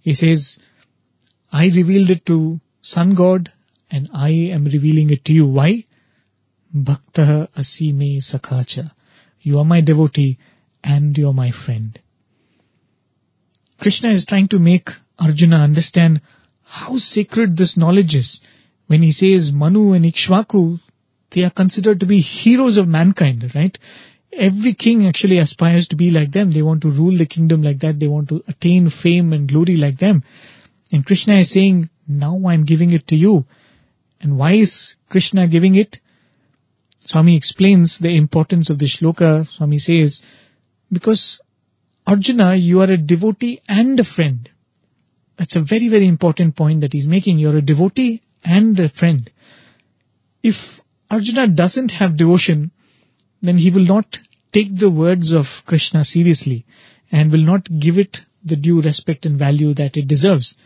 He says, I revealed it to Sun God and I am revealing it to you. Why? Bhaktah asi me sakhacha. You are my devotee and you are my friend. Krishna is trying to make Arjuna understand how sacred this knowledge is. When he says Manu and Ikshvaku, they are considered to be heroes of mankind, right? Every king actually aspires to be like them. They want to rule the kingdom like that. They want to attain fame and glory like them. And Krishna is saying, now I am giving it to you. And why is Krishna giving it? Swami explains the importance of the shloka. Swami says, because Arjuna, you are a devotee and a friend. That's a very, very important point that he's making. You're a devotee and a friend. If Arjuna doesn't have devotion, then he will not take the words of Krishna seriously and will not give it the due respect and value that it deserves.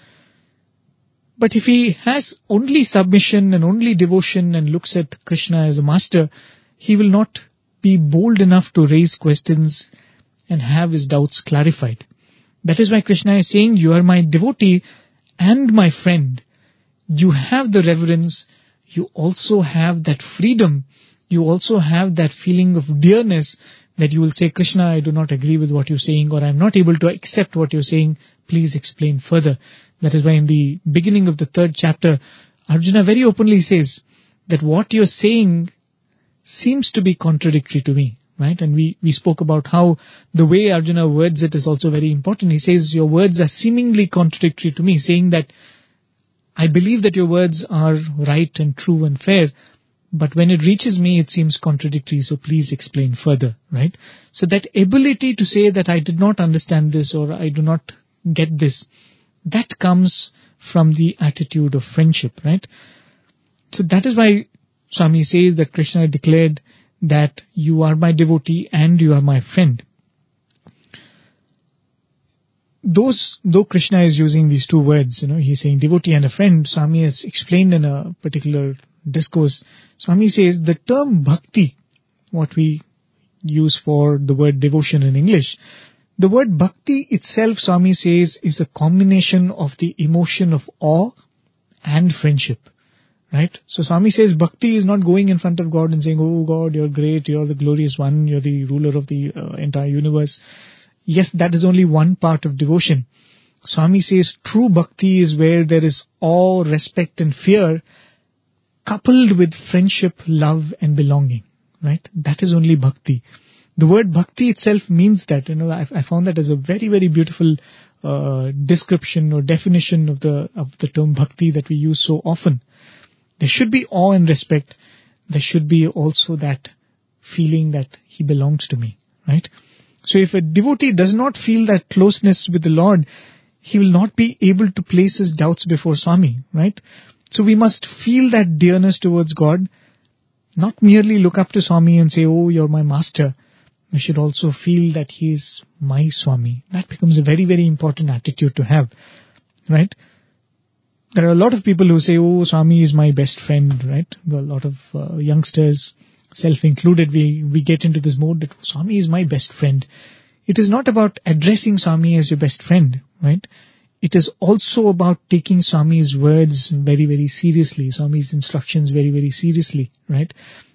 But if he has only submission and only devotion and looks at Krishna as a master, he will not be bold enough to raise questions and have his doubts clarified. That is why Krishna is saying, you are my devotee and my friend. You have the reverence. You also have that freedom. You also have that feeling of dearness that you will say, Krishna, I do not agree with what you're saying, or I'm not able to accept what you're saying. Please explain further. That is why in the beginning of the 3rd chapter, Arjuna very openly says that what you're saying seems to be contradictory to me. Right? And we spoke about how the way Arjuna words it is also very important. He says, your words are seemingly contradictory to me, saying that I believe that your words are right and true and fair, but when it reaches me, it seems contradictory, so please explain further, right? So that ability to say that I did not understand this or I do not get this, that comes from the attitude of friendship, right? So that is why Swami says that Krishna declared that you are my devotee and you are my friend. Though Krishna is using these two words, he's saying devotee and a friend, Swami has explained in a particular discourse. Swami says the term bhakti, what we use for the word devotion in English, the word bhakti itself, Swami says, is a combination of the emotion of awe and friendship. Right? So Swami says bhakti is not going in front of God and saying, oh God, you're great, you're the glorious one, you're the ruler of the entire universe. Yes, that is only one part of devotion. Swami says true bhakti is where there is awe, respect and fear coupled with friendship, love and belonging. Right? That is only bhakti. The word bhakti itself means that. I found that as a very, very beautiful description or definition of the term bhakti that we use so often. There should be awe and respect. There should be also that feeling that he belongs to me, right? So if a devotee does not feel that closeness with the Lord, he will not be able to place his doubts before Swami, right? So we must feel that dearness towards God, not merely look up to Swami and say, oh, you're my master. We should also feel that he is my Swami. That becomes a very, very important attitude to have, right? There are a lot of people who say, oh, Swami is my best friend, right? A lot of youngsters, self-included, we get into this mode that Swami is my best friend. It is not about addressing Swami as your best friend, right? It is also about taking Swami's words very, very seriously, Swami's instructions very, very seriously, right?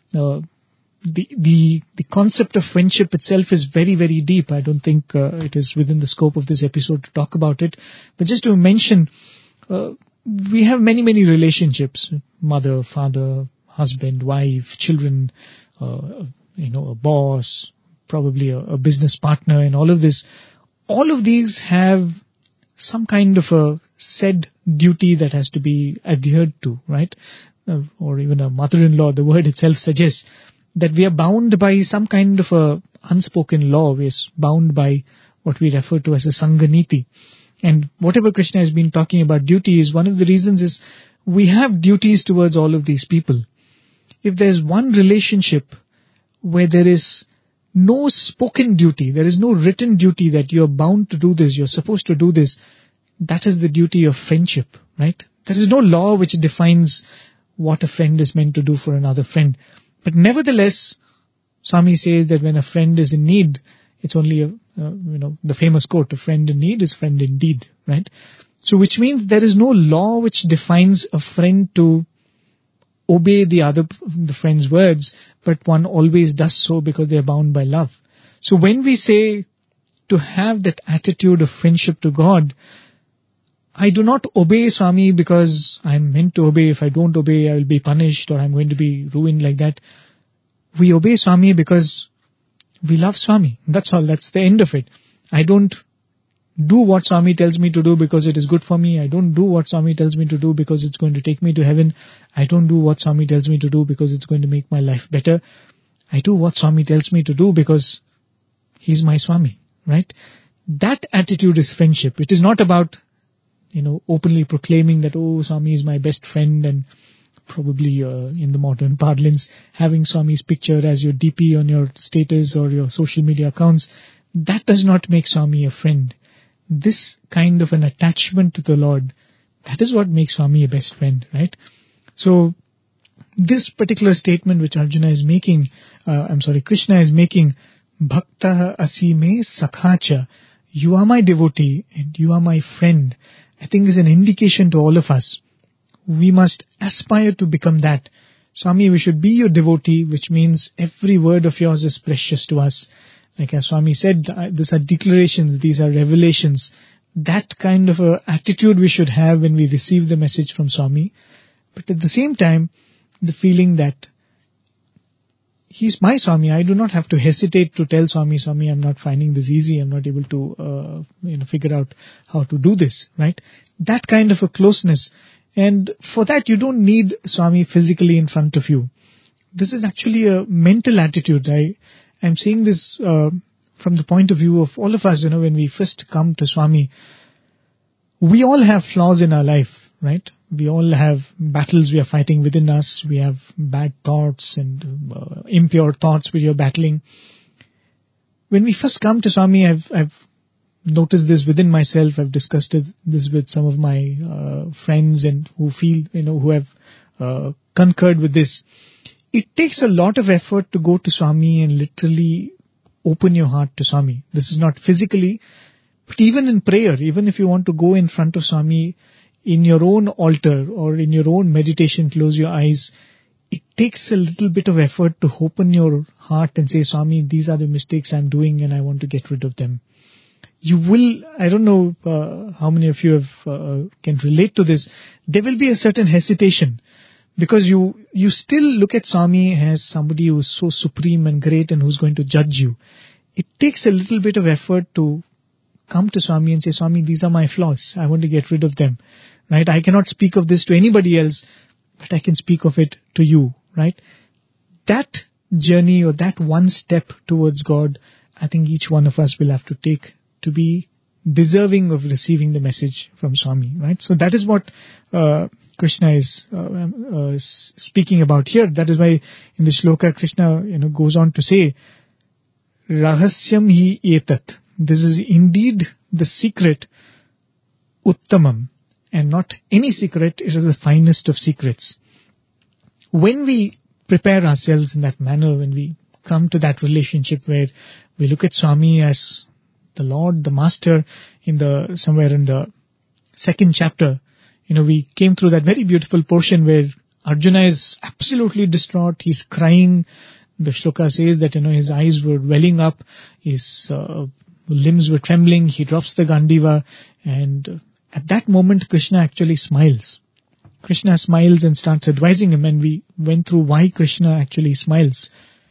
The concept of friendship itself is very, very deep. I don't think it is within the scope of this episode to talk about it. But just to mention, we have many, many relationships, mother, father, husband, wife, children, a boss, probably a business partner and all of this. All of these have some kind of a said duty that has to be adhered to, right? Or even a mother-in-law, the word itself suggests that we are bound by some kind of a unspoken law. We are bound by what we refer to as a Sanganiti. And whatever Krishna has been talking about duties, one of the reasons is we have duties towards all of these people. If there's one relationship where there is no spoken duty, there is no written duty that you're bound to do this, you're supposed to do this, that is the duty of friendship, right? There is no law which defines what a friend is meant to do for another friend. But nevertheless, Swami says that when a friend is in need, it's only the famous quote, a friend in need is friend indeed, right? So which means there is no law which defines a friend to obey the friend's words, but one always does so because they are bound by love. So when we say to have that attitude of friendship to God, I do not obey Swami because I am meant to obey. If I don't obey, I will be punished or I am going to be ruined like that. We obey Swami because we love Swami. That's all. That's the end of it. I don't do what Swami tells me to do because it is good for me. I don't do what Swami tells me to do because it's going to take me to heaven. I don't do what Swami tells me to do because it's going to make my life better. I do what Swami tells me to do because he's my Swami, right? That attitude is friendship. It is not about, openly proclaiming that, oh, Swami is my best friend, and probably in the modern parlance, having Swami's picture as your DP on your status or your social media accounts. That does not make Swami a friend. This kind of an attachment to the Lord, that is what makes Swami a best friend, right? So, this particular statement which Krishna is making, Bhakta asime sakhacha, you are my devotee and you are my friend, I think is an indication to all of us. We must aspire to become that. Swami, we should be your devotee, which means every word of yours is precious to us. Like as Swami said, these are declarations, these are revelations. That kind of a attitude we should have when we receive the message from Swami. But at the same time, the feeling that he's my Swami. I do not have to hesitate to tell Swami, I'm not finding this easy. I'm not able to figure out how to do this, right? That kind of a closeness. And for that, you don't need Swami physically in front of you. This is actually a mental attitude. I'm saying this from the point of view of all of us, when we first come to Swami. We all have flaws in our life, right? We all have battles we are fighting within us. We have bad thoughts and impure thoughts which you're battling. When we first come to Swami, I've noticed this within myself. I've discussed this with some of my friends and who feel, who have concurred with this. It takes a lot of effort to go to Swami and literally open your heart to Swami. This is not physically, but even in prayer, even if you want to go in front of Swami in your own altar or in your own meditation, close your eyes, it takes a little bit of effort to open your heart and say, Swami, these are the mistakes I'm doing and I want to get rid of them. You will, I don't know how many of you can relate to this, there will be a certain hesitation. Because you still look at Swami as somebody who is so supreme and great and who's going to judge you. It takes a little bit of effort to come to Swami and say, Swami, these are my flaws. I want to get rid of them. Right? I cannot speak of this to anybody else, but I can speak of it to you. Right? That journey or that one step towards God, I think each one of us will have to take to be deserving of receiving the message from Swami. Right? So that is what Krishna is speaking about here. That is why in the shloka Krishna goes on to say, Rahasyam hi etat. This is indeed the secret, Uttamam, and not any secret. It is the finest of secrets. When we prepare ourselves in that manner, when we come to that relationship where we look at Swami as the Lord, the Master, somewhere in the second chapter. We came through that very beautiful portion where Arjuna is absolutely distraught. He's crying. The shloka says that, his eyes were welling up. His limbs were trembling. He drops the Gandiva. And at that moment, Krishna actually smiles. Krishna smiles and starts advising him. And we went through why Krishna actually smiles.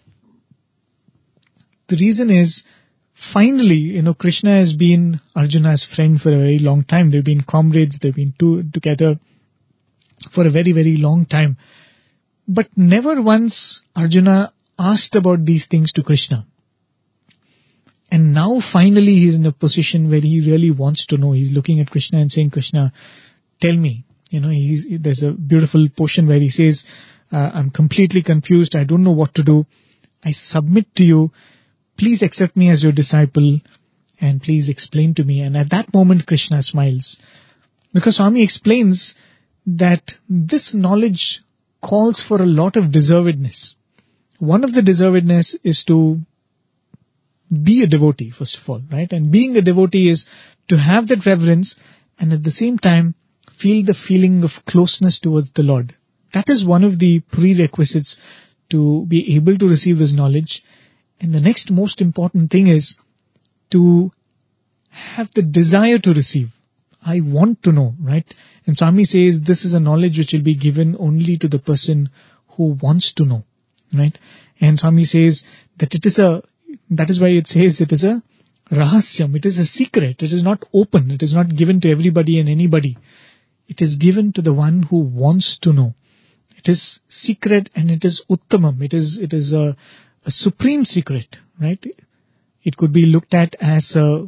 The reason is, finally, Krishna has been Arjuna's friend for a very long time. They've been comrades. They've been together for a very, very long time. But never once Arjuna asked about these things to Krishna. And now finally he's in a position where he really wants to know. He's looking at Krishna and saying, Krishna, tell me. There's a beautiful portion where he says, I'm completely confused. I don't know what to do. I submit to you. Please accept me as your disciple and please explain to me. And at that moment, Krishna smiles. Because Swami explains that this knowledge calls for a lot of deservedness. One of the deservedness is to be a devotee, first of all, right? And being a devotee is to have that reverence and at the same time feel the feeling of closeness towards the Lord. That is one of the prerequisites to be able to receive this knowledge. And the next most important thing is to have the desire to receive. I want to know, right? And Swami says this is a knowledge which will be given only to the person who wants to know, right? And Swami says that that is why it says it is a rahasyam, it is a secret, it is not open, it is not given to everybody and anybody. It is given to the one who wants to know. It is secret and it is uttamam, it is a supreme secret, right? It could be looked at as a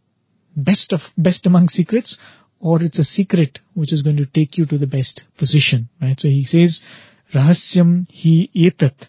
best among secrets, or it's a secret which is going to take you to the best position, right? So he says, rahasyam hi etat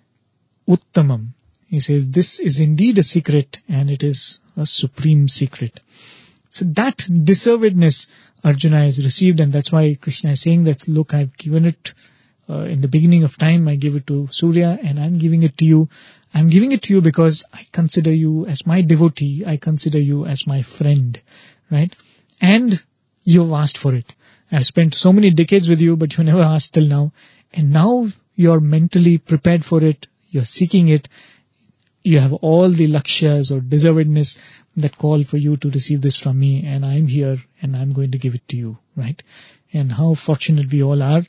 uttamam. He says this is indeed a secret and it is a supreme secret. So that deservedness Arjuna has received, and that's why Krishna is saying that, look, I've given it in the beginning of time, I gave it to Surya and I'm giving it to you. I'm giving it to you because I consider you as my devotee. I consider you as my friend, right? And you've asked for it. I've spent so many decades with you, but you never asked till now. And now you're mentally prepared for it. You're seeking it. You have all the lakshyas or deservedness that call for you to receive this from me. And I'm here and I'm going to give it to you, right? And how fortunate we all are.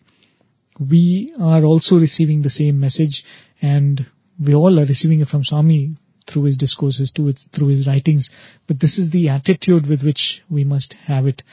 We are also receiving the same message, and we all are receiving it from Swami through his discourses, through his writings. But this is the attitude with which we must have it.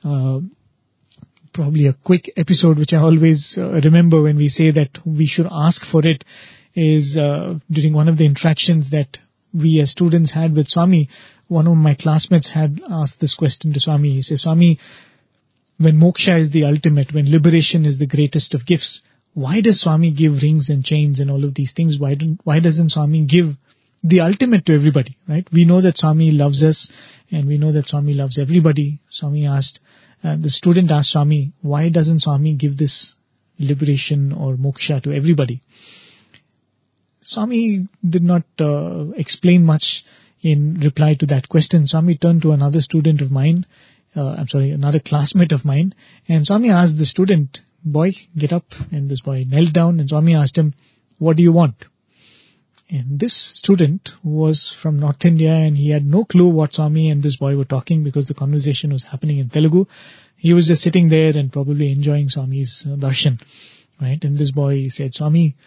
Probably a quick episode which I always remember when we say that we should ask for it is during one of the interactions that we as students had with Swami. One of my classmates had asked this question to Swami. He says, Swami, when moksha is the ultimate, when liberation is the greatest of gifts, why does Swami give rings and chains and all of these things? Why doesn't Swami give the ultimate to everybody, right? We know that Swami loves us and we know that Swami loves everybody. The student asked Swami, why doesn't Swami give this liberation or moksha to everybody? Swami did not explain much in reply to that question. Swami turned to another student of mine, another classmate of mine, and Swami asked the student, boy, get up. And this boy knelt down and Swami asked him, what do you want? And this student was from North India and he had no clue what Swami and this boy were talking because the conversation was happening in Telugu. He was just sitting there and probably enjoying Swami's darshan, right? And this boy said, Swami,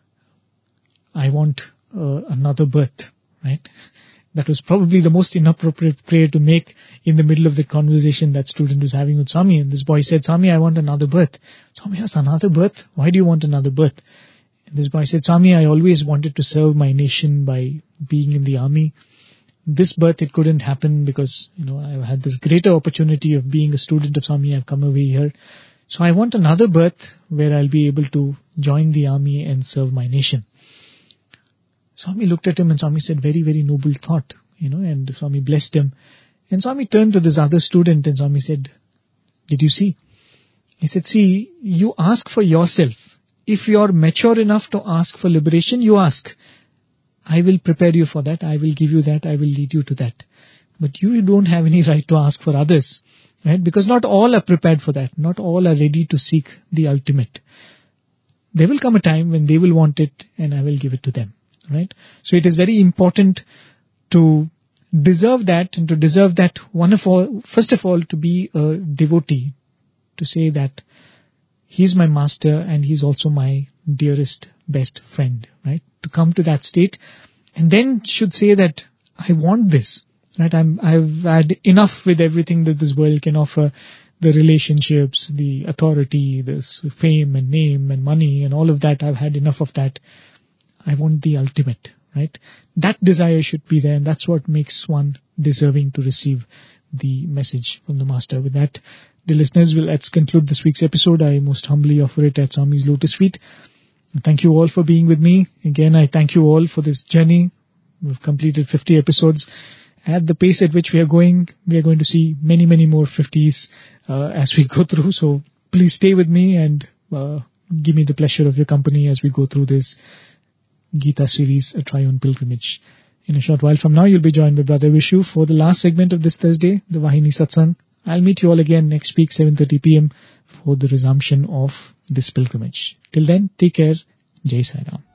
I want another birth, right? That was probably the most inappropriate prayer to make in the middle of the conversation that student was having with Swami. And this boy said, Swami, I want another birth. Swami has another birth? Why do you want another birth? And this boy said, Swami, I always wanted to serve my nation by being in the army. This birth, it couldn't happen because, I had this greater opportunity of being a student of Swami. I've come away here. So I want another birth where I'll be able to join the army and serve my nation. Swami looked at him and Swami said, very, very noble thought, and Swami blessed him. And Swami turned to this other student and Swami said, did you see? He said, see, you ask for yourself. If you are mature enough to ask for liberation, you ask. I will prepare you for that. I will give you that. I will lead you to that. But you don't have any right to ask for others, right? Because not all are prepared for that. Not all are ready to seek the ultimate. There will come a time when they will want it and I will give it to them. Right? So it is very important to deserve that, and to deserve that first of all, to be a devotee, to say that he's my master and he's also my dearest, best friend, right? To come to that state, and then should say that I want this, right? I've had enough with everything that this world can offer, the relationships, the authority, this fame and name and money and all of that. I've had enough of that. I want the ultimate, right? That desire should be there, and that's what makes one deserving to receive the message from the Master. With that, dear listeners, let's conclude this week's episode. I most humbly offer it at Swami's lotus feet. Thank you all for being with me. Again, I thank you all for this journey. We've completed 50 episodes. At the pace at which we are going to see many, many more 50s as we go through. So please stay with me and give me the pleasure of your company as we go through this Gita series, A Triune Pilgrimage. In a short while from now, you'll be joined by Brother Vishu for the last segment of this Thursday, the Vahini Satsang. I'll meet you all again next week, 7:30 p.m. for the resumption of this pilgrimage. Till then, take care. Jai Sai Ram.